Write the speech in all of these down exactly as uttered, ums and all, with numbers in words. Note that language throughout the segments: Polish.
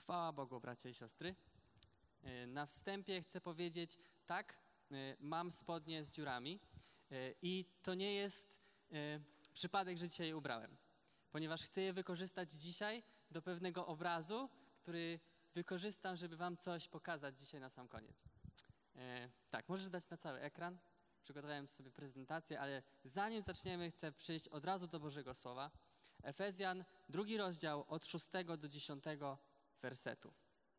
Chwała Bogu, bracia i siostry. Na wstępie chcę powiedzieć, tak, mam spodnie z dziurami i to nie jest przypadek, że dzisiaj je ubrałem, ponieważ chcę je wykorzystać dzisiaj do pewnego obrazu, który wykorzystam, żeby wam coś pokazać dzisiaj na sam koniec. Tak, możesz dać na cały ekran. Przygotowałem sobie prezentację, ale zanim zaczniemy, chcę przejść od razu do Bożego Słowa. Efezjan, drugi rozdział, od szóstego do dziesiątego wersetu.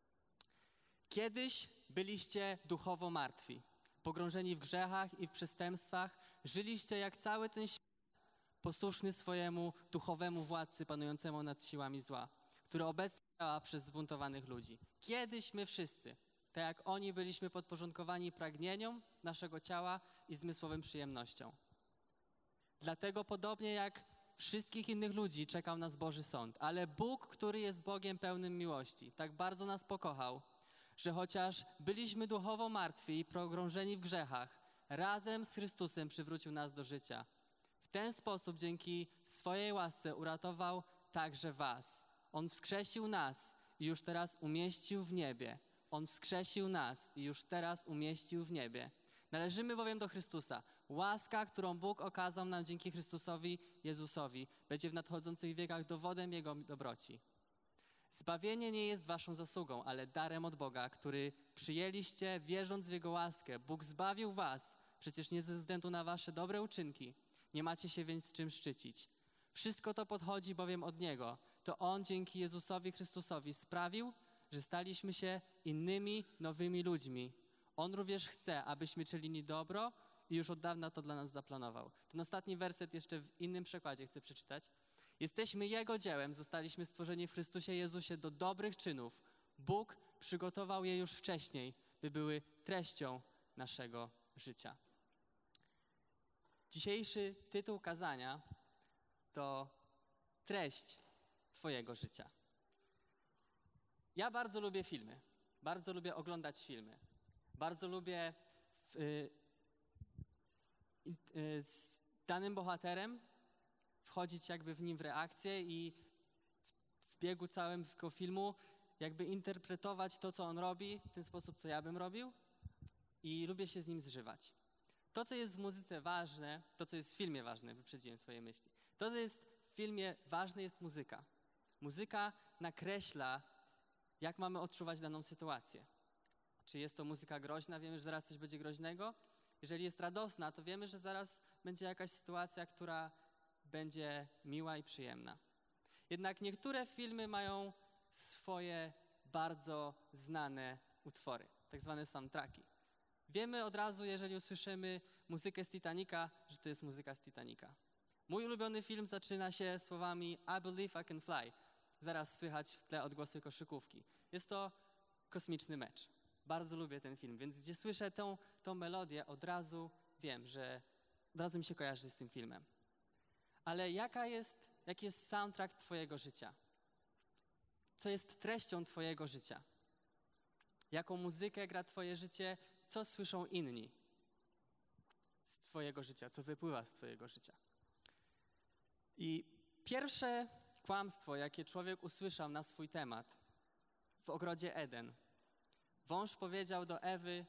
Kiedyś byliście duchowo martwi, pogrążeni w grzechach i w przestępstwach, żyliście jak cały ten świat, posłuszny swojemu duchowemu władcy panującemu nad siłami zła, który obecnie działa przez zbuntowanych ludzi. Kiedyś my wszyscy, tak jak oni, byliśmy podporządkowani pragnieniom naszego ciała i zmysłowym przyjemnościom. Dlatego podobnie jak wszystkich innych ludzi czekał nas Boży sąd, ale Bóg, który jest Bogiem pełnym miłości, tak bardzo nas pokochał, że chociaż byliśmy duchowo martwi i pogrążeni w grzechach, razem z Chrystusem przywrócił nas do życia. W ten sposób dzięki swojej łasce uratował także was. On wskrzesił nas i już teraz umieścił w niebie. On wskrzesił nas i już teraz umieścił w niebie. Należymy bowiem do Chrystusa. Łaska, którą Bóg okazał nam dzięki Chrystusowi Jezusowi, będzie w nadchodzących wiekach dowodem Jego dobroci. Zbawienie nie jest waszą zasługą, ale darem od Boga, który przyjęliście, wierząc w Jego łaskę. Bóg zbawił was, przecież nie ze względu na wasze dobre uczynki. Nie macie się więc czym szczycić. Wszystko to podchodzi bowiem od Niego. To On dzięki Jezusowi Chrystusowi sprawił, że staliśmy się innymi, nowymi ludźmi. On również chce, abyśmy czynili dobro i już od dawna to dla nas zaplanował. Ten ostatni werset jeszcze w innym przekładzie chcę przeczytać. Jesteśmy Jego dziełem, zostaliśmy stworzeni w Chrystusie Jezusie do dobrych czynów. Bóg przygotował je już wcześniej, by były treścią naszego życia. Dzisiejszy tytuł kazania to treść Twojego życia. Ja bardzo lubię filmy, bardzo lubię oglądać filmy. Bardzo lubię w, y, y, z danym bohaterem wchodzić jakby w nim w reakcję i w, w biegu całym tego filmu jakby interpretować to, co on robi w ten sposób, co ja bym robił, i lubię się z nim zżywać. To, co jest w muzyce ważne, to, co jest w filmie ważne, wyprzedziłem swoje myśli. To, co jest w filmie ważne, jest muzyka. Muzyka nakreśla, jak mamy odczuwać daną sytuację. Czy jest to muzyka groźna, wiemy, że zaraz coś będzie groźnego. Jeżeli jest radosna, to wiemy, że zaraz będzie jakaś sytuacja, która będzie miła i przyjemna. Jednak niektóre filmy mają swoje bardzo znane utwory, tak zwane soundtracki. Wiemy od razu, jeżeli usłyszymy muzykę z Titanica, że to jest muzyka z Titanica. Mój ulubiony film zaczyna się słowami I believe I can fly. Zaraz słychać w tle odgłosy koszykówki. Jest to kosmiczny mecz. Bardzo lubię ten film, więc gdzie słyszę tą, tą melodię, od razu wiem, że od razu mi się kojarzy z tym filmem. Ale jaka jest, jaki jest soundtrack twojego życia? Co jest treścią twojego życia? Jaką muzykę gra twoje życie? Co słyszą inni z twojego życia? Co wypływa z twojego życia? I pierwsze kłamstwo, jakie człowiek usłyszał na swój temat w ogrodzie Eden. Wąż powiedział do Ewy,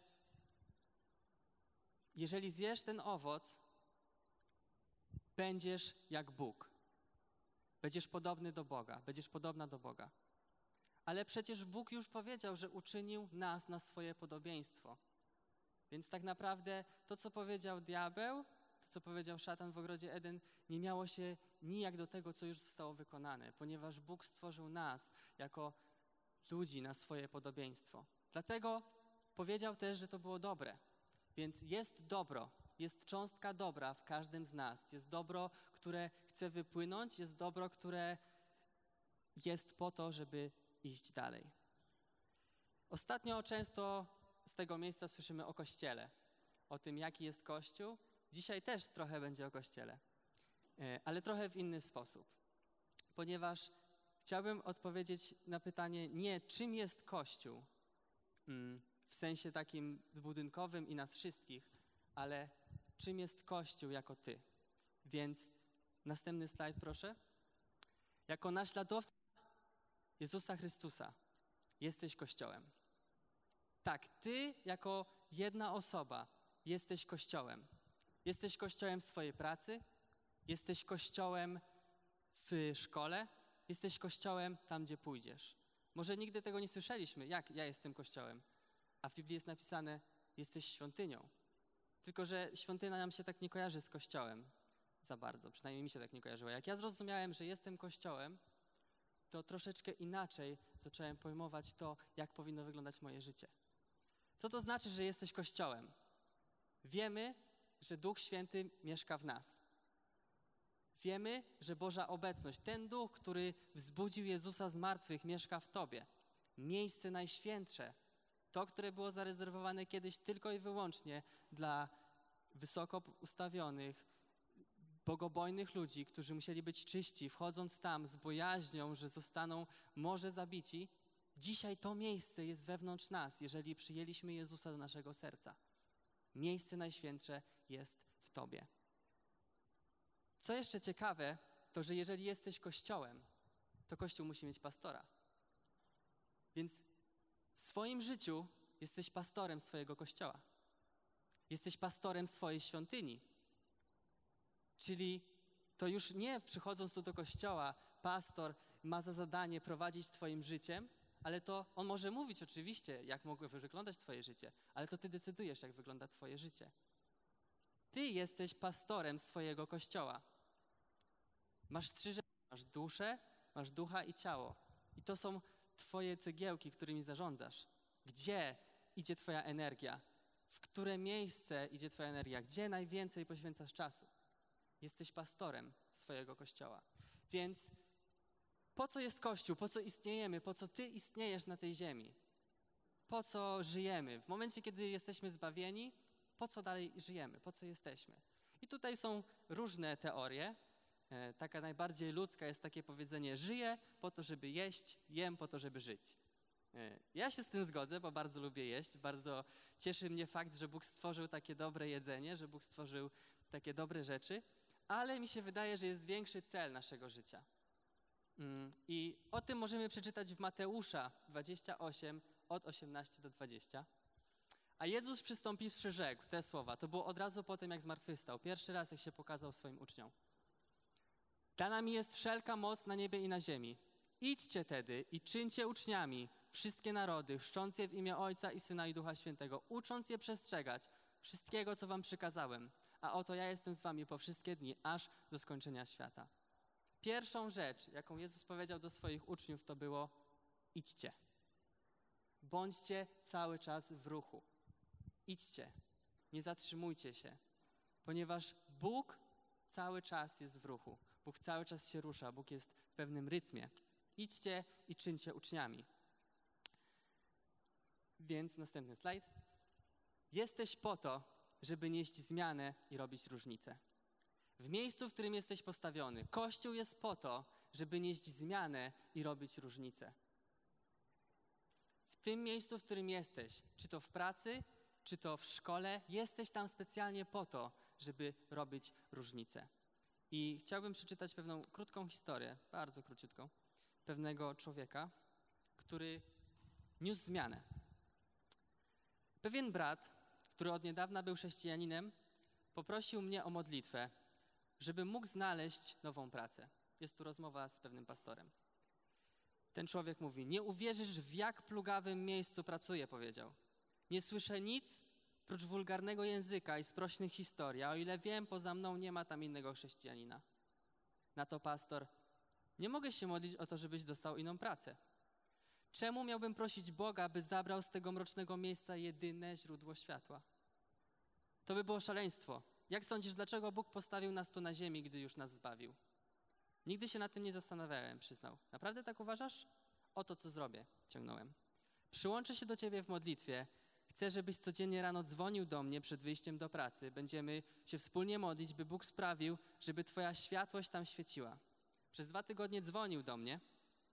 jeżeli zjesz ten owoc, będziesz jak Bóg. Będziesz podobny do Boga, będziesz podobna do Boga. Ale przecież Bóg już powiedział, że uczynił nas na swoje podobieństwo. Więc tak naprawdę to, co powiedział diabeł, to, co powiedział szatan w ogrodzie Eden, nie miało się nijak do tego, co już zostało wykonane, ponieważ Bóg stworzył nas jako ludzi na swoje podobieństwo. Dlatego powiedział też, że to było dobre. Więc jest dobro, jest cząstka dobra w każdym z nas. Jest dobro, które chce wypłynąć, jest dobro, które jest po to, żeby iść dalej. Ostatnio często z tego miejsca słyszymy o Kościele, o tym, jaki jest Kościół. Dzisiaj też trochę będzie o Kościele, ale trochę w inny sposób. Ponieważ chciałbym odpowiedzieć na pytanie nie, czym jest Kościół, w sensie takim budynkowym i nas wszystkich, ale czym jest Kościół jako Ty. Więc następny slajd, proszę. Jako naśladowca Jezusa Chrystusa jesteś Kościołem. Tak, ty jako jedna osoba jesteś Kościołem. Jesteś Kościołem w swojej pracy, jesteś Kościołem w szkole, jesteś Kościołem tam, gdzie pójdziesz. Może nigdy tego nie słyszeliśmy, jak ja jestem Kościołem, a w Biblii jest napisane, jesteś świątynią. Tylko że świątynia nam się tak nie kojarzy z Kościołem za bardzo, przynajmniej mi się tak nie kojarzyło. Jak ja zrozumiałem, że jestem Kościołem, to troszeczkę inaczej zacząłem pojmować to, jak powinno wyglądać moje życie. Co to znaczy, że jesteś Kościołem? Wiemy, że Duch Święty mieszka w nas. Wiemy, że Boża obecność, ten Duch, który wzbudził Jezusa z martwych, mieszka w tobie. Miejsce najświętsze, to, które było zarezerwowane kiedyś tylko i wyłącznie dla wysoko ustawionych, bogobojnych ludzi, którzy musieli być czyści, wchodząc tam z bojaźnią, że zostaną może zabici. Dzisiaj to miejsce jest wewnątrz nas, jeżeli przyjęliśmy Jezusa do naszego serca. Miejsce najświętsze jest w tobie. Co jeszcze ciekawe, to że jeżeli jesteś Kościołem, to Kościół musi mieć pastora. Więc w swoim życiu jesteś pastorem swojego Kościoła. Jesteś pastorem swojej świątyni. Czyli to już nie przychodząc tu do Kościoła, pastor ma za zadanie prowadzić twoim życiem, ale to on może mówić oczywiście, jak mogłoby wyglądać twoje życie, ale to ty decydujesz, jak wygląda twoje życie. Ty jesteś pastorem swojego Kościoła. Masz trzy rzeczy. Masz duszę, masz ducha i ciało. I to są twoje cegiełki, którymi zarządzasz. Gdzie idzie twoja energia? W które miejsce idzie twoja energia? Gdzie najwięcej poświęcasz czasu? Jesteś pastorem swojego Kościoła. Więc po co jest Kościół? Po co istniejemy? Po co ty istniejesz na tej ziemi? Po co żyjemy? W momencie, kiedy jesteśmy zbawieni, po co dalej żyjemy? Po co jesteśmy? I tutaj są różne teorie. E, taka najbardziej ludzka jest takie powiedzenie: żyję po to, żeby jeść, jem po to, żeby żyć. E, ja się z tym zgodzę, bo bardzo lubię jeść. Bardzo cieszy mnie fakt, że Bóg stworzył takie dobre jedzenie, że Bóg stworzył takie dobre rzeczy, ale mi się wydaje, że jest większy cel naszego życia. Mm, I o tym możemy przeczytać w Mateusza dwudziestym ósmym, od osiemnastego do dwudziestego. A Jezus przystąpiwszy rzekł te słowa. To było od razu po tym, jak zmartwychwstał. Pierwszy raz, jak się pokazał swoim uczniom. Dana mi jest wszelka moc na niebie i na ziemi. Idźcie tedy i czyńcie uczniami wszystkie narody, chrzcząc je w imię Ojca i Syna i Ducha Świętego, ucząc je przestrzegać wszystkiego, co wam przykazałem. A oto ja jestem z wami po wszystkie dni, aż do skończenia świata. Pierwszą rzecz, jaką Jezus powiedział do swoich uczniów, to było: idźcie. Bądźcie cały czas w ruchu. Idźcie. Nie zatrzymujcie się. Ponieważ Bóg cały czas jest w ruchu. Bóg cały czas się rusza. Bóg jest w pewnym rytmie. Idźcie i czyńcie uczniami. Więc następny slajd. Jesteś po to, żeby nieść zmianę i robić różnicę. W miejscu, w którym jesteś postawiony, Kościół jest po to, żeby nieść zmianę i robić różnicę. W tym miejscu, w którym jesteś, czy to w pracy, czy to w szkole, jesteś tam specjalnie po to, żeby robić różnicę. I chciałbym przeczytać pewną krótką historię, bardzo króciutką, pewnego człowieka, który niósł zmianę. Pewien brat, który od niedawna był chrześcijaninem, poprosił mnie o modlitwę, żeby mógł znaleźć nową pracę. Jest tu rozmowa z pewnym pastorem. Ten człowiek mówi: nie uwierzysz, w jak plugawym miejscu pracuję, powiedział. Nie słyszę nic prócz wulgarnego języka i sprośnych historii, a o ile wiem, poza mną nie ma tam innego chrześcijanina. Na to pastor: nie mogę się modlić o to, żebyś dostał inną pracę. Czemu miałbym prosić Boga, by zabrał z tego mrocznego miejsca jedyne źródło światła? To by było szaleństwo. Jak sądzisz, dlaczego Bóg postawił nas tu na ziemi, gdy już nas zbawił? Nigdy się nad tym nie zastanawiałem, przyznał. Naprawdę tak uważasz? Oto co zrobię, ciągnąłem. Przyłączę się do ciebie w modlitwie. Chcę, żebyś codziennie rano dzwonił do mnie przed wyjściem do pracy. Będziemy się wspólnie modlić, by Bóg sprawił, żeby twoja światłość tam świeciła. Przez dwa tygodnie dzwonił do mnie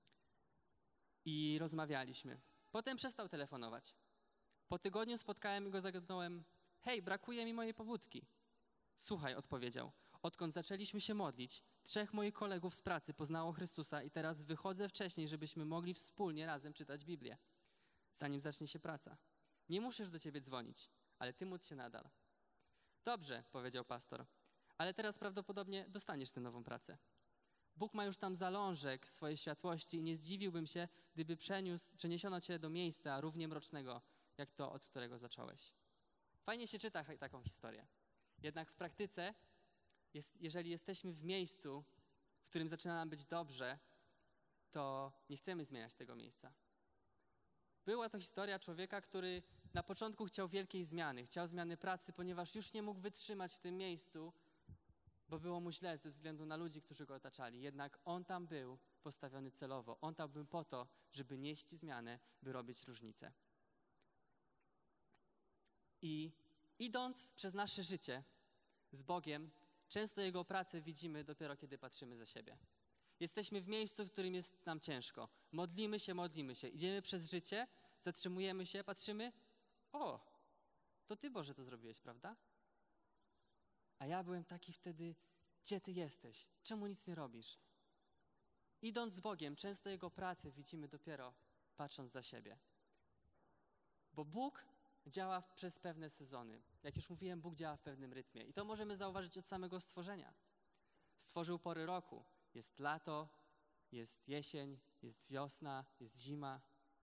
i rozmawialiśmy. Potem przestał telefonować. Po tygodniu spotkałem go i zagadnąłem: hej, brakuje mi mojej pobudki. Słuchaj, odpowiedział, odkąd zaczęliśmy się modlić, trzech moich kolegów z pracy poznało Chrystusa i teraz wychodzę wcześniej, żebyśmy mogli wspólnie razem czytać Biblię. zanim zacznie się praca. Nie muszę już do ciebie dzwonić, ale ty módl się nadal. Dobrze, powiedział pastor, ale teraz prawdopodobnie dostaniesz tę nową pracę. Bóg ma już tam zalążek swojej światłości i nie zdziwiłbym się, gdyby przeniósł, przeniesiono cię do miejsca równie mrocznego, jak to, od którego zacząłeś. Fajnie się czyta taką historię. Jednak w praktyce, jest, jeżeli jesteśmy w miejscu, w którym zaczyna nam być dobrze, to nie chcemy zmieniać tego miejsca. Była to historia człowieka, który na początku chciał wielkiej zmiany, chciał zmiany pracy, ponieważ już nie mógł wytrzymać w tym miejscu, bo było mu źle ze względu na ludzi, którzy go otaczali. Jednak on tam był postawiony celowo. On tam był po to, żeby nieść zmianę, by robić różnicę. I idąc przez nasze życie z Bogiem, często Jego pracę widzimy dopiero, kiedy patrzymy za siebie. Jesteśmy w miejscu, w którym jest nam ciężko. Modlimy się, modlimy się. Idziemy przez życie, zatrzymujemy się, patrzymy. O, to Ty, Boże, to zrobiłeś, prawda? A ja byłem taki wtedy, gdzie Ty jesteś? Czemu nic nie robisz? Idąc z Bogiem, często Jego pracę widzimy dopiero patrząc za siebie. Bo Bóg działa przez pewne sezony. Jak już mówiłem, Bóg działa w pewnym rytmie. I to możemy zauważyć od samego stworzenia. Stworzył pory roku. Jest lato, jest jesień, jest wiosna, jest zima.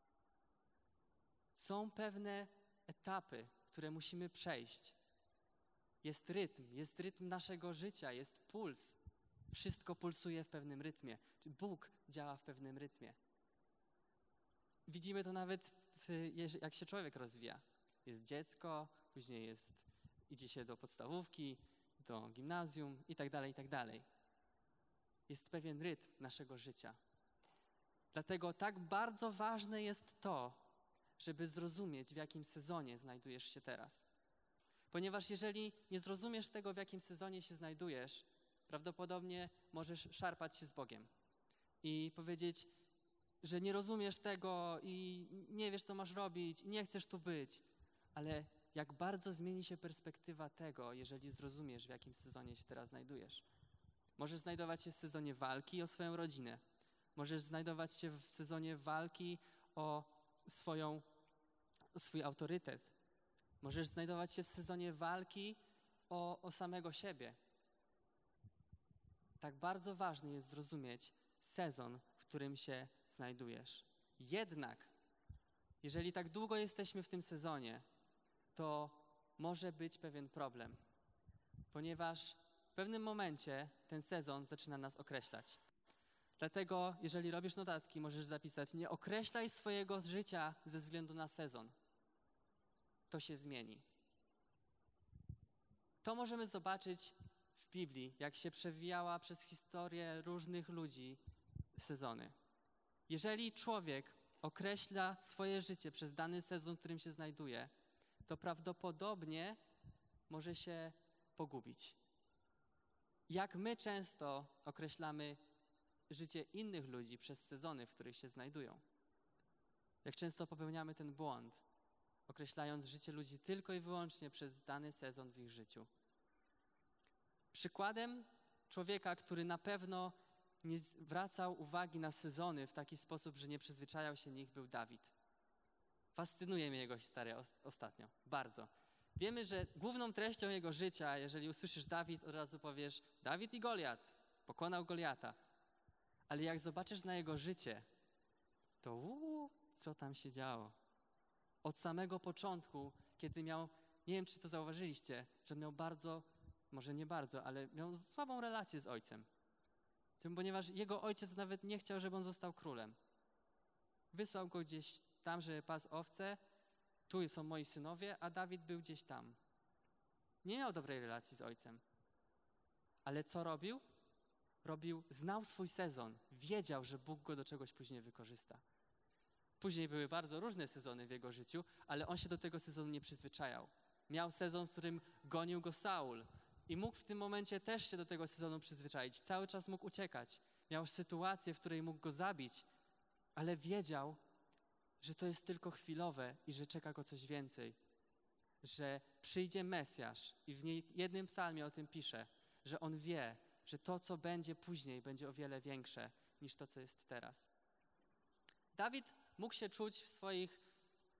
Są pewne etapy, które musimy przejść. Jest rytm, jest rytm naszego życia, jest puls. Wszystko pulsuje w pewnym rytmie. Bóg działa w pewnym rytmie. Widzimy to nawet, w, jak się człowiek rozwija. Jest dziecko, później jest, idzie się do podstawówki, do gimnazjum i tak dalej, i tak dalej. Jest pewien rytm naszego życia. Dlatego tak bardzo ważne jest to, żeby zrozumieć, w jakim sezonie znajdujesz się teraz. Ponieważ jeżeli nie zrozumiesz tego, w jakim sezonie się znajdujesz, prawdopodobnie możesz szarpać się z Bogiem i powiedzieć, że nie rozumiesz tego i nie wiesz, co masz robić, i nie chcesz tu być. Ale jak bardzo zmieni się perspektywa tego, jeżeli zrozumiesz, w jakim sezonie się teraz znajdujesz. Możesz znajdować się w sezonie walki o swoją rodzinę. Możesz znajdować się w sezonie walki o, swoją, o swój autorytet. Możesz znajdować się w sezonie walki o, o samego siebie. Tak bardzo ważne jest zrozumieć sezon, w którym się znajdujesz. Jednak, jeżeli tak długo jesteśmy w tym sezonie, to może być pewien problem, ponieważ w pewnym momencie ten sezon zaczyna nas określać. Dlatego, jeżeli robisz notatki, możesz zapisać: nie określaj swojego życia ze względu na sezon. To się zmieni. To możemy zobaczyć w Biblii, jak się przewijała przez historię różnych ludzi sezony. Jeżeli człowiek określa swoje życie przez dany sezon, w którym się znajduje, to prawdopodobnie może się pogubić. Jak my często określamy życie innych ludzi przez sezony, w których się znajdują. Jak często popełniamy ten błąd, określając życie ludzi tylko i wyłącznie przez dany sezon w ich życiu. Przykładem człowieka, który na pewno nie zwracał uwagi na sezony w taki sposób, że nie przyzwyczajał się nich, był Dawid. Fascynuje mnie jego historia ostatnio, bardzo. Wiemy, że główną treścią jego życia, jeżeli usłyszysz Dawid, od razu powiesz: Dawid i Goliat, pokonał Goliata. Ale jak zobaczysz na jego życie, to uu, co tam się działo? Od samego początku, kiedy miał, nie wiem, czy to zauważyliście, że miał bardzo, może nie bardzo, ale miał słabą relację z ojcem. Tym, ponieważ jego ojciec nawet nie chciał, żeby on został królem. Wysłał go gdzieś tam, żeby pasł owce, tu są moi synowie, a Dawid był gdzieś tam. Nie miał dobrej relacji z ojcem. Ale co robił? Robił, znał swój sezon, wiedział, że Bóg go do czegoś później wykorzysta. Później były bardzo różne sezony w jego życiu, ale on się do tego sezonu nie przyzwyczajał. Miał sezon, w którym gonił go Saul i mógł w tym momencie też się do tego sezonu przyzwyczaić. Cały czas mógł uciekać. Miał sytuację, w której mógł go zabić, ale wiedział, że to jest tylko chwilowe i że czeka go coś więcej. Że przyjdzie Mesjasz i w niej jednym psalmie o tym pisze, że on wie, że to, co będzie później, będzie o wiele większe niż to, co jest teraz. Dawid mógł się czuć w swoich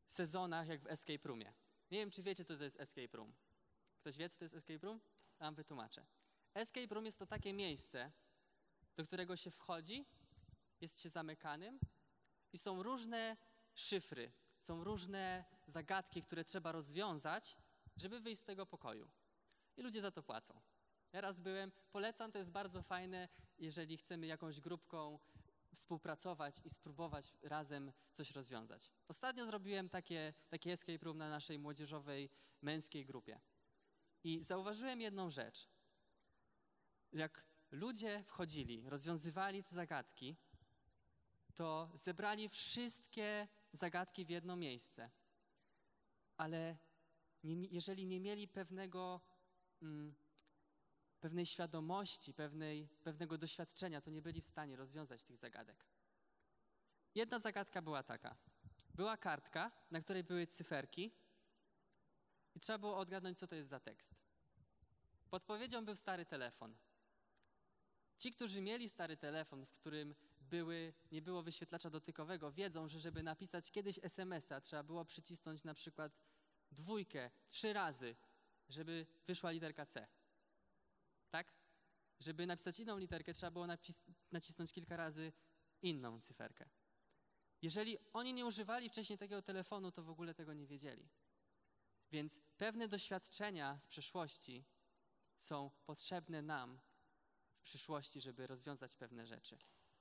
sezonach jak w escape roomie. Nie wiem, czy wiecie, co to jest escape room. Ktoś wie, co to jest escape room? Ja wam wytłumaczę. Escape room jest to takie miejsce, do którego się wchodzi, jest się zamykanym i są różne szyfry, są różne zagadki, które trzeba rozwiązać, żeby wyjść z tego pokoju. I ludzie za to płacą. Ja raz byłem, polecam, to jest bardzo fajne, jeżeli chcemy jakąś grupką współpracować i spróbować razem coś rozwiązać. Ostatnio zrobiłem takie, takie escape room na naszej młodzieżowej, męskiej grupie. I zauważyłem jedną rzecz. Jak ludzie wchodzili, rozwiązywali te zagadki, to zebrali wszystkie zagadki w jedno miejsce. Ale nie, jeżeli nie mieli pewnego, mm, pewnej świadomości, pewnej, pewnego doświadczenia, to nie byli w stanie rozwiązać tych zagadek. Jedna zagadka była taka. Była kartka, na której były cyferki i trzeba było odgadnąć, co to jest za tekst. Podpowiedzią był stary telefon. Ci, którzy mieli stary telefon, w którym były, nie było wyświetlacza dotykowego, wiedzą, że żeby napisać kiedyś es em es a, trzeba było przycisnąć na przykład dwójkę, trzy razy, żeby wyszła literka C. Tak? Żeby napisać inną literkę, trzeba było napis- nacisnąć kilka razy inną cyferkę. Jeżeli oni nie używali wcześniej takiego telefonu, to w ogóle tego nie wiedzieli. Więc pewne doświadczenia z przeszłości są potrzebne nam w przyszłości, żeby rozwiązać pewne rzeczy.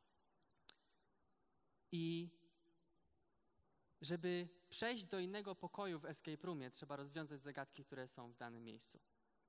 I żeby przejść do innego pokoju w escape roomie, trzeba rozwiązać zagadki, które są w danym miejscu.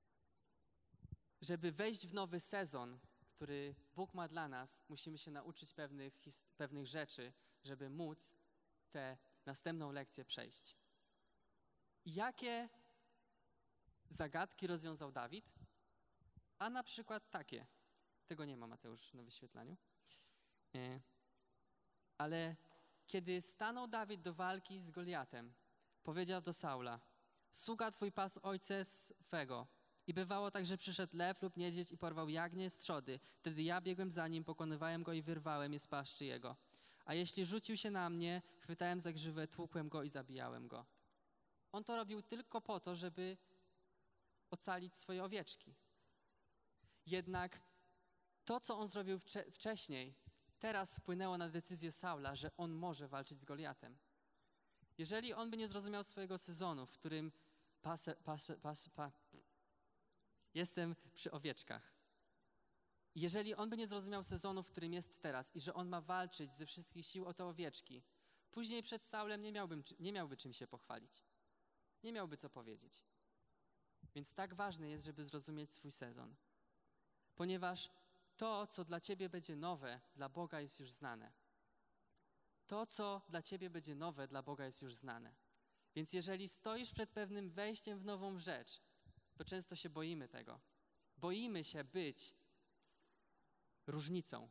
Żeby wejść w nowy sezon, który Bóg ma dla nas, musimy się nauczyć pewnych, pewnych rzeczy, żeby móc tę następną lekcję przejść. Jakie zagadki rozwiązał Dawid? A na przykład takie. Tego nie ma, Mateusz, na wyświetlaniu. Nie. Ale kiedy stanął Dawid do walki z Goliatem, powiedział do Saula: sługa twój pas ojca swego. I bywało tak, że przyszedł lew lub niedźwiedź i porwał jagnię z trzody. Wtedy ja biegłem za nim, pokonywałem go i wyrwałem je z paszczy jego. A jeśli rzucił się na mnie, chwytałem za grzywę, tłukłem go i zabijałem go. On to robił tylko po to, żeby ocalić swoje owieczki. Jednak to, co on zrobił wcze- wcześniej, teraz wpłynęło na decyzję Saula, że on może walczyć z Goliatem. Jeżeli on by nie zrozumiał swojego sezonu, w którym pasę, pasę, pasę, pa, jestem przy owieczkach. Jeżeli on by nie zrozumiał sezonu, w którym jest teraz i że on ma walczyć ze wszystkich sił o te owieczki, później przed Saulem nie miałbym, nie miałby czym się pochwalić. Nie miałby co powiedzieć. Więc tak ważne jest, żeby zrozumieć swój sezon. Ponieważ to, co dla ciebie będzie nowe, dla Boga jest już znane. To, co dla ciebie będzie nowe, dla Boga jest już znane. Więc jeżeli stoisz przed pewnym wejściem w nową rzecz, to często się boimy tego. Boimy się być różnicą.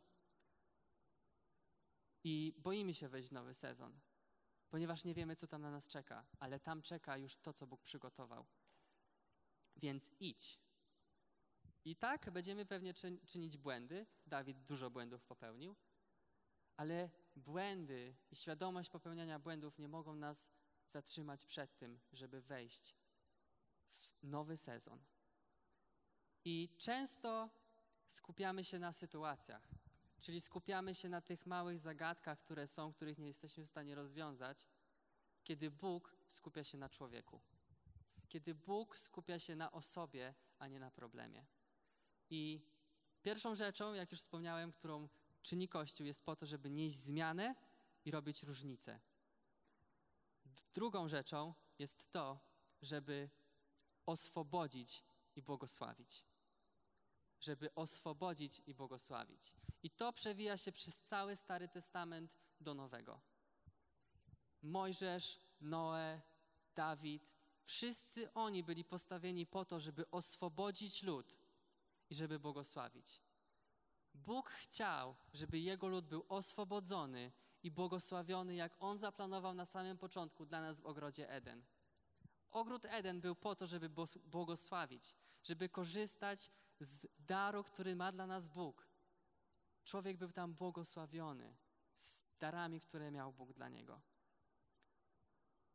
I boimy się wejść w nowy sezon, ponieważ nie wiemy, co tam na nas czeka, ale tam czeka już to, co Bóg przygotował. Więc idź. I tak będziemy pewnie czyn- czynić błędy. Dawid dużo błędów popełnił, ale błędy i świadomość popełniania błędów nie mogą nas zatrzymać przed tym, żeby wejść w nowy sezon. I często skupiamy się na sytuacjach, czyli skupiamy się na tych małych zagadkach, które są, których nie jesteśmy w stanie rozwiązać, kiedy Bóg skupia się na człowieku. Kiedy Bóg skupia się na osobie, a nie na problemie. I pierwszą rzeczą, jak już wspomniałem, którą czyni Kościół, jest po to, żeby nieść zmianę i robić różnicę. Drugą rzeczą jest to, żeby oswobodzić i błogosławić. Żeby oswobodzić i błogosławić. I to przewija się przez cały Stary Testament do Nowego. Mojżesz, Noe, Dawid, wszyscy oni byli postawieni po to, żeby oswobodzić lud i żeby błogosławić. Bóg chciał, żeby Jego lud był oswobodzony i błogosławiony, jak On zaplanował na samym początku dla nas w ogrodzie Eden. Ogród Eden był po to, żeby błogosławić, żeby korzystać z daru, który ma dla nas Bóg. Człowiek był tam błogosławiony z darami, które miał Bóg dla niego.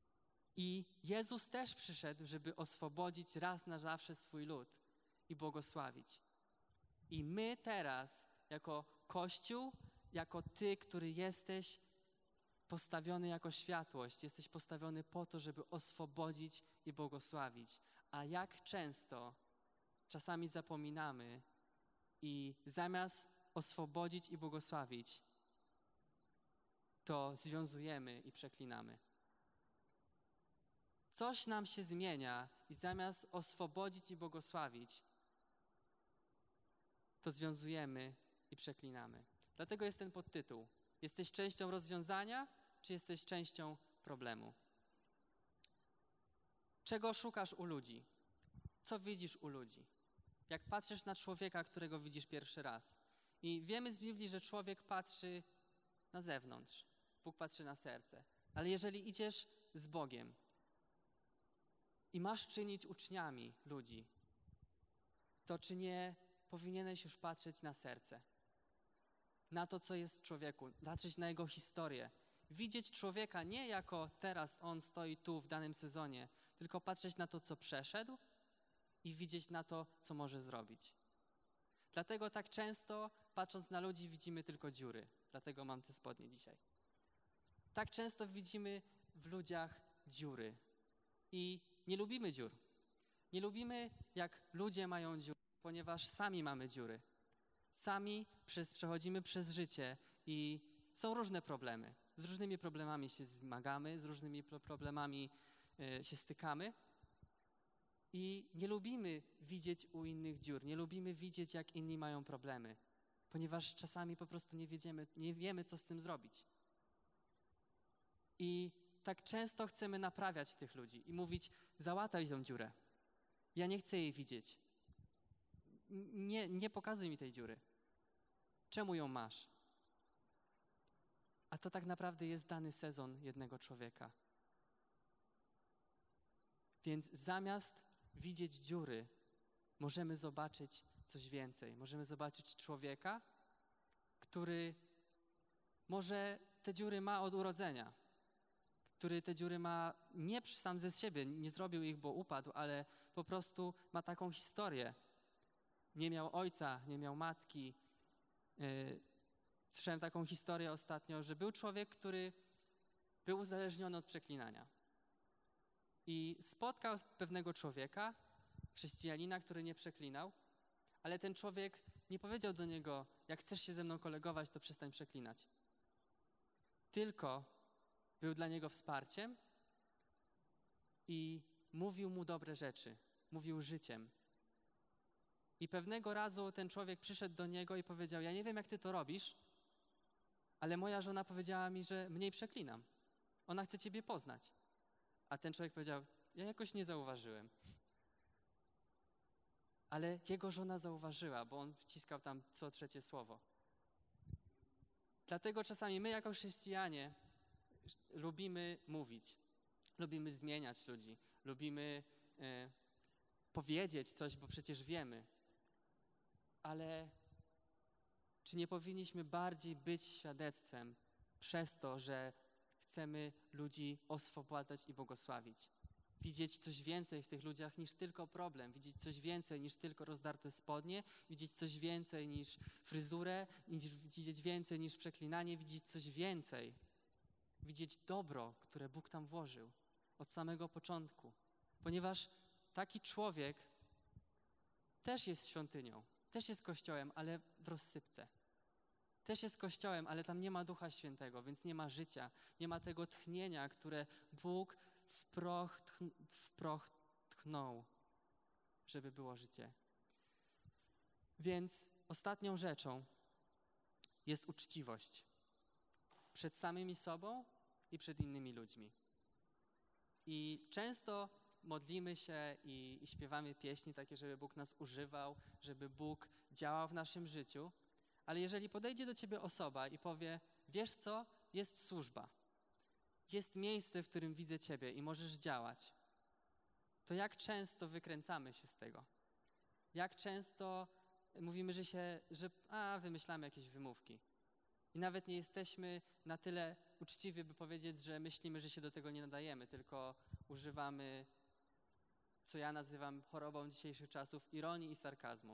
I Jezus też przyszedł, żeby oswobodzić raz na zawsze swój lud i błogosławić. I my teraz, jako Kościół, jako Ty, który jesteś postawiony jako światłość, jesteś postawiony po to, żeby oswobodzić i błogosławić. A jak często czasami zapominamy i zamiast oswobodzić i błogosławić, to związujemy i przeklinamy. Coś nam się zmienia i zamiast oswobodzić i błogosławić, to związujemy i przeklinamy. Dlatego jest ten podtytuł. Jesteś częścią rozwiązania, czy jesteś częścią problemu? Czego szukasz u ludzi? Co widzisz u ludzi? Jak patrzysz na człowieka, którego widzisz pierwszy raz. I wiemy z Biblii, że człowiek patrzy na zewnątrz. Bóg patrzy na serce. Ale jeżeli idziesz z Bogiem i masz czynić uczniami ludzi, to czy nie powinieneś już patrzeć na serce? Na to, co jest w człowieku, patrzeć na jego historię. Widzieć człowieka nie jako teraz on stoi tu w danym sezonie, tylko patrzeć na to, co przeszedł i widzieć na to, co może zrobić. Dlatego tak często, patrząc na ludzi, widzimy tylko dziury. Dlatego mam te spodnie dzisiaj. Tak często widzimy w ludziach dziury i nie lubimy dziur. Nie lubimy, jak ludzie mają dziury, ponieważ sami mamy dziury. Sami przez, przechodzimy przez życie i są różne problemy. Z różnymi problemami się zmagamy, z różnymi problemami y, się stykamy i nie lubimy widzieć u innych dziur, nie lubimy widzieć, jak inni mają problemy, ponieważ czasami po prostu nie wiemy, nie wiemy, co z tym zrobić. I tak często chcemy naprawiać tych ludzi i mówić, załataj tą dziurę. Ja nie chcę jej widzieć. Nie, nie pokazuj mi tej dziury. Czemu ją masz? A to tak naprawdę jest dany sezon jednego człowieka. Więc zamiast widzieć dziury, możemy zobaczyć coś więcej. Możemy zobaczyć człowieka, który może te dziury ma od urodzenia, który te dziury ma nie sam ze siebie, nie zrobił ich, bo upadł, ale po prostu ma taką historię. Nie miał ojca, nie miał matki. Słyszałem taką historię ostatnio, że był człowiek, który był uzależniony od przeklinania. I spotkał pewnego człowieka, chrześcijanina, który nie przeklinał, ale ten człowiek nie powiedział do niego, jak chcesz się ze mną kolegować, to przestań przeklinać. Tylko był dla niego wsparciem i mówił mu dobre rzeczy, mówił życiem. I pewnego razu ten człowiek przyszedł do niego i powiedział, ja nie wiem, jak ty to robisz, ale moja żona powiedziała mi, że mniej przeklinam. Ona chce ciebie poznać. A ten człowiek powiedział, ja jakoś nie zauważyłem. Ale jego żona zauważyła, bo on wciskał tam co trzecie słowo. Dlatego czasami my jako chrześcijanie lubimy mówić, lubimy zmieniać ludzi, lubimy e, powiedzieć coś, bo przecież wiemy. Ale czy nie powinniśmy bardziej być świadectwem przez to, że chcemy ludzi oswobadzać i błogosławić? Widzieć coś więcej w tych ludziach niż tylko problem, widzieć coś więcej niż tylko rozdarte spodnie, widzieć coś więcej niż fryzurę, niż, widzieć więcej niż przeklinanie, widzieć coś więcej. Widzieć dobro, które Bóg tam włożył od samego początku. Ponieważ taki człowiek też jest świątynią, też jest kościołem, ale w rozsypce. Też jest kościołem, ale tam nie ma Ducha Świętego, więc nie ma życia, nie ma tego tchnienia, które Bóg w proch, tch, w proch tchnął, żeby było życie. Więc ostatnią rzeczą jest uczciwość przed samymi sobą i przed innymi ludźmi. I często modlimy się i, i śpiewamy pieśni takie, żeby Bóg nas używał, żeby Bóg działał w naszym życiu, ale jeżeli podejdzie do ciebie osoba i powie, wiesz co, jest służba, jest miejsce, w którym widzę ciebie i możesz działać, to jak często wykręcamy się z tego? Jak często mówimy, że się, że a, wymyślamy jakieś wymówki. I nawet nie jesteśmy na tyle uczciwi, by powiedzieć, że myślimy, że się do tego nie nadajemy, tylko używamy, co ja nazywam chorobą dzisiejszych czasów, ironii i sarkazmu.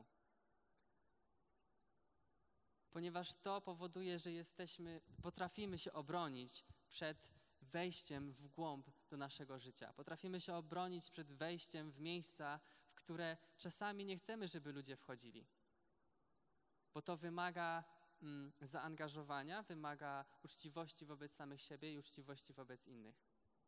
Ponieważ to powoduje, że jesteśmy, potrafimy się obronić przed wejściem w głąb do naszego życia. Potrafimy się obronić przed wejściem w miejsca, w które czasami nie chcemy, żeby ludzie wchodzili. Bo to wymaga mm, zaangażowania, wymaga uczciwości wobec samych siebie i uczciwości wobec innych.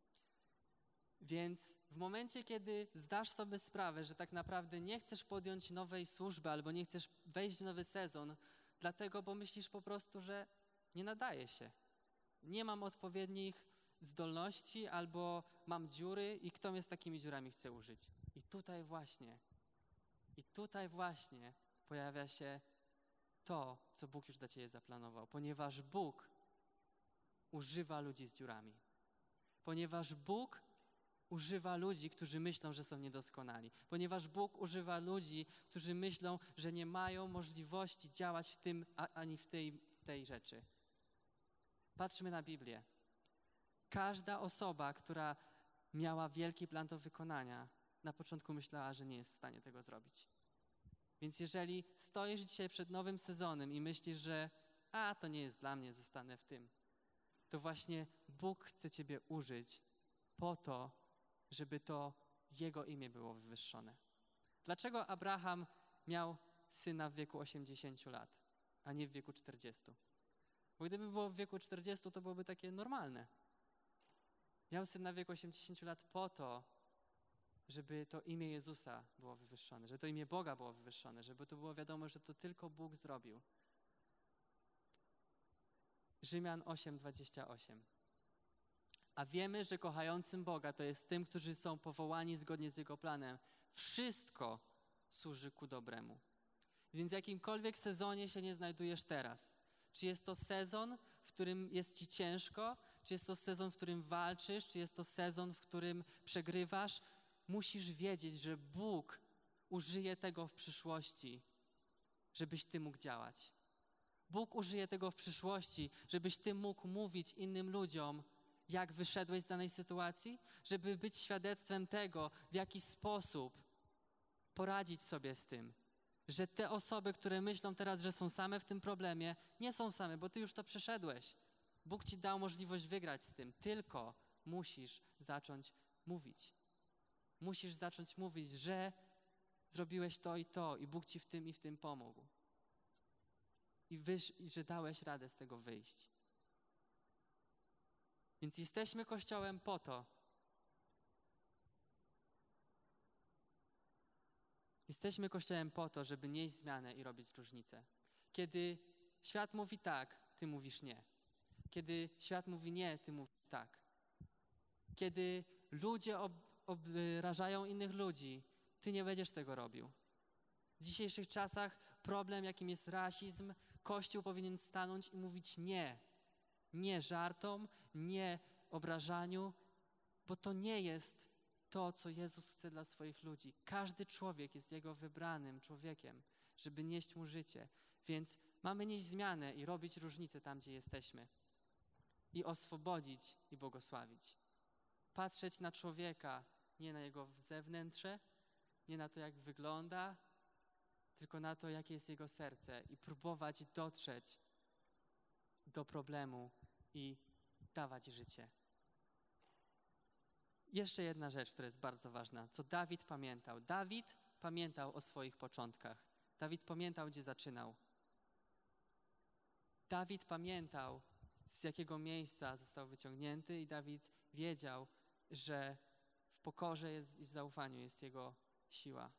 Więc w momencie, kiedy zdasz sobie sprawę, że tak naprawdę nie chcesz podjąć nowej służby albo nie chcesz wejść w nowy sezon, dlatego, bo myślisz po prostu, że nie nadaje się. Nie mam odpowiednich zdolności albo mam dziury i kto mnie z takimi dziurami chce użyć. I tutaj właśnie, i tutaj właśnie pojawia się to, co Bóg już dla ciebie zaplanował. Ponieważ Bóg używa ludzi z dziurami. Ponieważ Bóg używa ludzi, którzy myślą, że są niedoskonali. Ponieważ Bóg używa ludzi, którzy myślą, że nie mają możliwości działać w tym, a, ani w tej, tej rzeczy. Patrzmy na Biblię. Każda osoba, która miała wielki plan do wykonania, na początku myślała, że nie jest w stanie tego zrobić. Więc jeżeli stoisz dzisiaj przed nowym sezonem i myślisz, że a, to nie jest dla mnie, zostanę w tym, to właśnie Bóg chce ciebie użyć po to, żeby to Jego imię było wywyższone. Dlaczego Abraham miał syna w wieku osiemdziesięciu lat, a nie w wieku czterdziestu? Bo gdyby było w wieku czterdziestu, to byłoby takie normalne. Miał syna w wieku osiemdziesięciu lat po to, żeby to imię Jezusa było wywyższone, żeby to imię Boga było wywyższone, żeby to było wiadomo, że to tylko Bóg zrobił. Rzymian osiem, dwadzieścia osiem. A wiemy, że kochającym Boga to jest tym, którzy są powołani zgodnie z Jego planem. Wszystko służy ku dobremu. Więc w jakimkolwiek sezonie się nie znajdujesz teraz, czy jest to sezon, w którym jest ci ciężko, czy jest to sezon, w którym walczysz, czy jest to sezon, w którym przegrywasz, musisz wiedzieć, że Bóg użyje tego w przyszłości, żebyś ty mógł działać. Bóg użyje tego w przyszłości, żebyś ty mógł mówić innym ludziom, jak wyszedłeś z danej sytuacji, żeby być świadectwem tego, w jaki sposób poradzić sobie z tym. Że te osoby, które myślą teraz, że są same w tym problemie, nie są same, bo ty już to przeszedłeś. Bóg ci dał możliwość wygrać z tym, tylko musisz zacząć mówić. Musisz zacząć mówić, że zrobiłeś to i to i Bóg ci w tym i w tym pomógł. I, wysz, i że dałeś radę z tego wyjść. Więc jesteśmy Kościołem po to, jesteśmy Kościołem po to, żeby nieść zmianę i robić różnicę. Kiedy świat mówi tak, ty mówisz nie. Kiedy świat mówi nie, ty mówisz tak. Kiedy ludzie ob, obrażają innych ludzi, ty nie będziesz tego robił. W dzisiejszych czasach problem, jakim jest rasizm, Kościół powinien stanąć i mówić nie. Nie żartom, nie obrażaniu, bo to nie jest to, co Jezus chce dla swoich ludzi. Każdy człowiek jest Jego wybranym człowiekiem, żeby nieść Mu życie. Więc mamy nieść zmianę i robić różnicę tam, gdzie jesteśmy. I oswobodzić i błogosławić. Patrzeć na człowieka, nie na jego zewnętrze, nie na to, jak wygląda, tylko na to, jakie jest jego serce i próbować dotrzeć do problemu i dawać życie. Jeszcze jedna rzecz, która jest bardzo ważna, co Dawid pamiętał. Dawid pamiętał o swoich początkach. Dawid pamiętał, gdzie zaczynał. Dawid pamiętał, z jakiego miejsca został wyciągnięty i Dawid wiedział, że w pokorze jest, i w zaufaniu jest jego siła.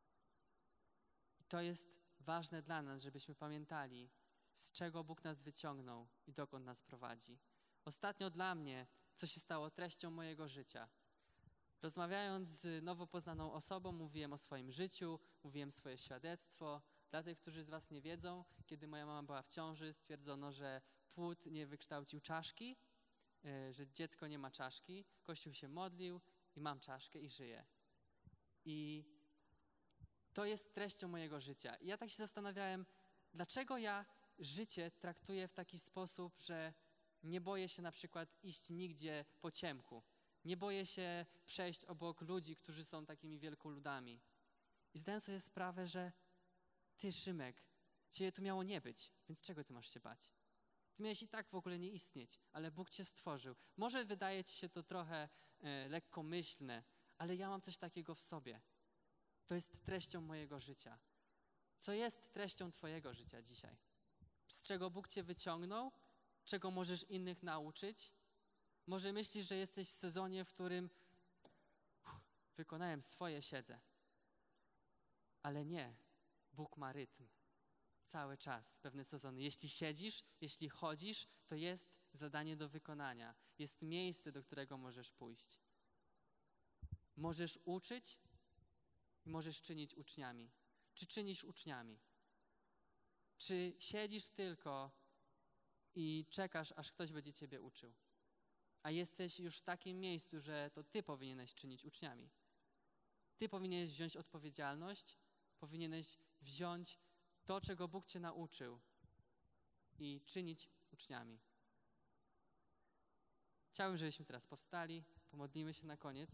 I to jest ważne dla nas, żebyśmy pamiętali, z czego Bóg nas wyciągnął i dokąd nas prowadzi. Ostatnio dla mnie, co się stało treścią mojego życia. Rozmawiając z nowo poznaną osobą, mówiłem o swoim życiu, mówiłem swoje świadectwo. Dla tych, którzy z was nie wiedzą, kiedy moja mama była w ciąży, stwierdzono, że płód nie wykształcił czaszki, yy, że dziecko nie ma czaszki. Kościół się modlił i mam czaszkę i żyję. I to jest treścią mojego życia. I ja tak się zastanawiałem, dlaczego ja życie traktuję w taki sposób, że nie boję się na przykład iść nigdzie po ciemku. Nie boję się przejść obok ludzi, którzy są takimi wielkoludami. I zdaję sobie sprawę, że ty, Szymek, ciebie tu miało nie być, więc czego ty masz się bać? Ty miałeś i tak w ogóle nie istnieć, ale Bóg cię stworzył. Może wydaje ci się to trochę e, lekkomyślne, ale ja mam coś takiego w sobie. To jest treścią mojego życia. Co jest treścią twojego życia dzisiaj? Z czego Bóg cię wyciągnął? Czego możesz innych nauczyć? Może myślisz, że jesteś w sezonie, w którym uff, wykonałem swoje, siedzę. Ale nie. Bóg ma rytm. Cały czas, pewne sezony. Jeśli siedzisz, jeśli chodzisz, to jest zadanie do wykonania. Jest miejsce, do którego możesz pójść. Możesz uczyć i możesz czynić uczniami. Czy czynisz uczniami? Czy siedzisz tylko i czekasz, aż ktoś będzie ciebie uczył? A jesteś już w takim miejscu, że to ty powinieneś czynić uczniami. Ty powinieneś wziąć odpowiedzialność, powinieneś wziąć to, czego Bóg cię nauczył i czynić uczniami. Chciałbym, żebyśmy teraz powstali, pomodlimy się na koniec.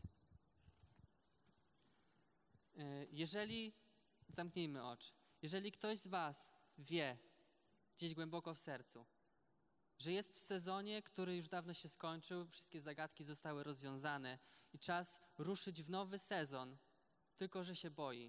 Jeżeli, zamknijmy oczy, jeżeli ktoś z was wie, gdzieś głęboko w sercu, że jest w sezonie, który już dawno się skończył, wszystkie zagadki zostały rozwiązane i czas ruszyć w nowy sezon, tylko że się boi.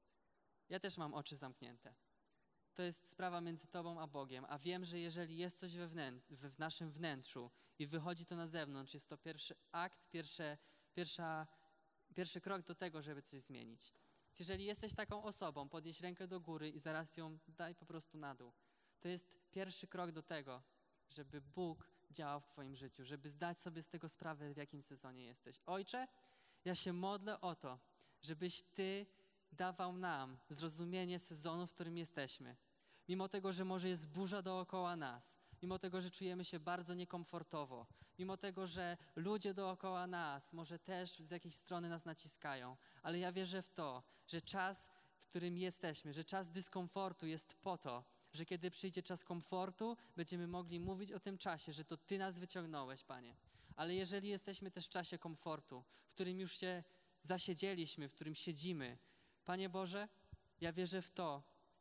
Ja też mam oczy zamknięte. To jest sprawa między tobą a Bogiem, a wiem, że jeżeli jest coś we wnę- w naszym wnętrzu i wychodzi to na zewnątrz, jest to pierwszy akt, pierwsze, pierwsza, pierwszy krok do tego, żeby coś zmienić. Więc jeżeli jesteś taką osobą, podnieś rękę do góry i zaraz ją daj po prostu na dół. To jest pierwszy krok do tego, żeby Bóg działał w twoim życiu, żeby zdać sobie z tego sprawę, w jakim sezonie jesteś. Ojcze, ja się modlę o to, żebyś Ty dawał nam zrozumienie sezonu, w którym jesteśmy. Mimo tego, że może jest burza dookoła nas, mimo tego, że czujemy się bardzo niekomfortowo, mimo tego, że ludzie dookoła nas może też z jakiejś strony nas naciskają, ale ja wierzę w to, że czas, w którym jesteśmy, że czas dyskomfortu jest po to, że kiedy przyjdzie czas komfortu, będziemy mogli mówić o tym czasie, że to Ty nas wyciągnąłeś, Panie. Ale jeżeli jesteśmy też w czasie komfortu, w którym już się zasiedzieliśmy, w którym siedzimy, Panie Boże, ja wierzę w to,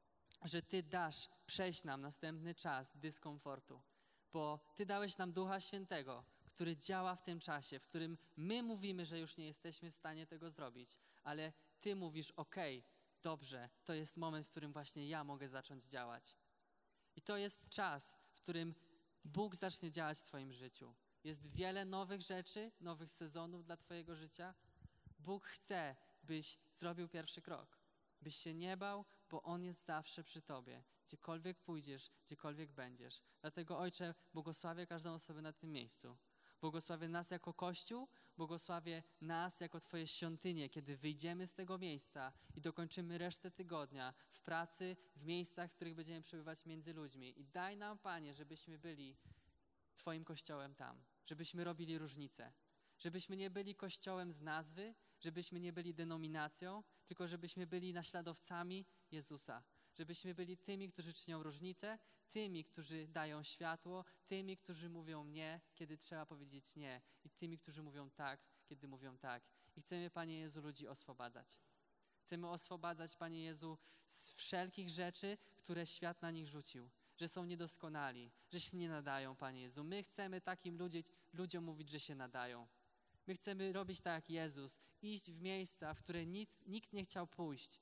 że Ty dasz przejść nam następny czas dyskomfortu, bo Ty dałeś nam Ducha Świętego, który działa w tym czasie, w którym my mówimy, że już nie jesteśmy w stanie tego zrobić, ale Ty mówisz, okej, dobrze, to jest moment, w którym właśnie ja mogę zacząć działać. I to jest czas, w którym Bóg zacznie działać w twoim życiu. Jest wiele nowych rzeczy, nowych sezonów dla twojego życia. Bóg chce, byś zrobił pierwszy krok, byś się nie bał, bo On jest zawsze przy tobie. Gdziekolwiek pójdziesz, gdziekolwiek będziesz. Dlatego, Ojcze, błogosławię każdą osobę na tym miejscu. Błogosławię nas jako Kościół, błogosławię nas jako Twoje świątynie, kiedy wyjdziemy z tego miejsca i dokończymy resztę tygodnia w pracy, w miejscach, w których będziemy przebywać między ludźmi. I daj nam, Panie, żebyśmy byli Twoim Kościołem tam, żebyśmy robili różnicę, żebyśmy nie byli Kościołem z nazwy, żebyśmy nie byli denominacją, tylko żebyśmy byli naśladowcami Jezusa. Żebyśmy byli tymi, którzy czynią różnicę, tymi, którzy dają światło, tymi, którzy mówią nie, kiedy trzeba powiedzieć nie i tymi, którzy mówią tak, kiedy mówią tak. I chcemy, Panie Jezu, ludzi oswobadzać. Chcemy oswobadzać, Panie Jezu, z wszelkich rzeczy, które świat na nich rzucił, że są niedoskonali, że się nie nadają, Panie Jezu. My chcemy takim ludzie, ludziom mówić, że się nadają. My chcemy robić tak jak Jezus, iść w miejsca, w które nikt, nikt nie chciał pójść.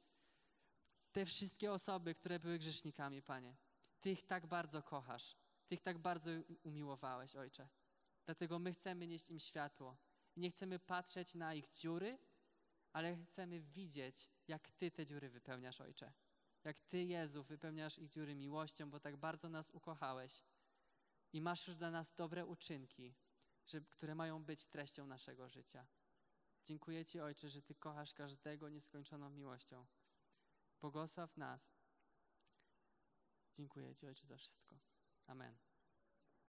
Te wszystkie osoby, które były grzesznikami, Panie, Ty ich tak bardzo kochasz, Ty ich tak bardzo umiłowałeś, Ojcze. Dlatego my chcemy nieść im światło. I nie chcemy patrzeć na ich dziury, ale chcemy widzieć, jak Ty te dziury wypełniasz, Ojcze. Jak Ty, Jezu, wypełniasz ich dziury miłością, bo tak bardzo nas ukochałeś. I masz już dla nas dobre uczynki, że, które mają być treścią naszego życia. Dziękuję Ci, Ojcze, że Ty kochasz każdego nieskończoną miłością. Błogosław nas. Dziękuję Ci, Ojcze, za wszystko. Amen.